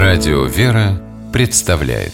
Радио «Вера» представляет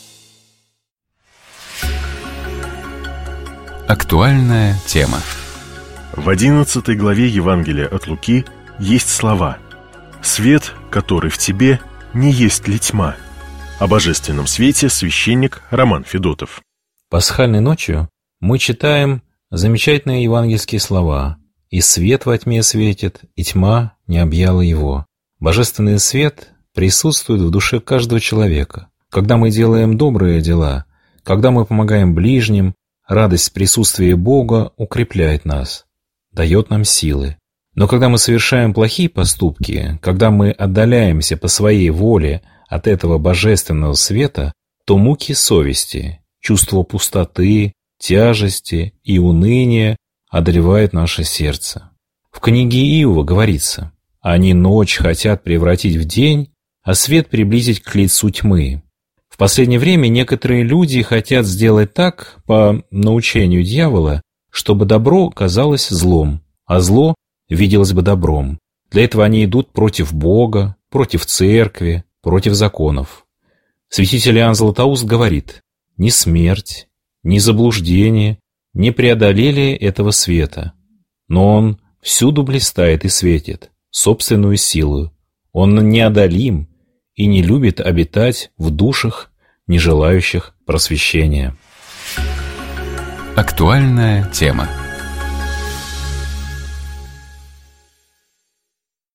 актуальная тема. В 11 главе Евангелия от Луки есть слова: «Свет, который в тебе, не есть ли тьма?» О божественном свете священник Роман Федотов. Пасхальной ночью мы читаем замечательные евангельские слова: «И свет во тьме светит, и тьма не объяла его». Божественный свет присутствует в душе каждого человека. Когда мы делаем добрые дела, когда мы помогаем ближним, радость присутствия Бога укрепляет нас, дает нам силы. Но когда мы совершаем плохие поступки, когда мы отдаляемся по своей воле от этого божественного света, то муки совести, чувство пустоты, тяжести и уныния одолевают наше сердце. В книге Иова говорится: «Они ночь хотят превратить в день, а свет приблизить к лицу тьмы». В последнее время некоторые люди хотят сделать так, по научению дьявола, чтобы добро казалось злом, а зло виделось бы добром. Для этого они идут против Бога, против церкви, против законов. Святитель Иоанн Златоуст говорит: «Ни смерть, ни заблуждение не преодолели этого света, но он всюду блистает и светит собственную силу. Он неодолим и не любит обитать в душах, не желающих просвещения». Актуальная тема.